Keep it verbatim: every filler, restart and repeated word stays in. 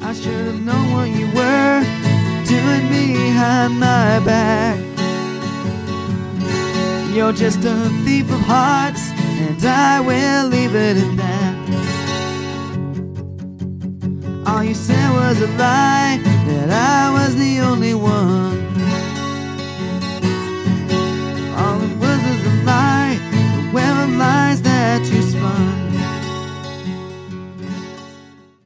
I should have known what you were doing behind my back. You're just a thief of hearts, and I will leave it at that. All you said was a lie, that I was the only one.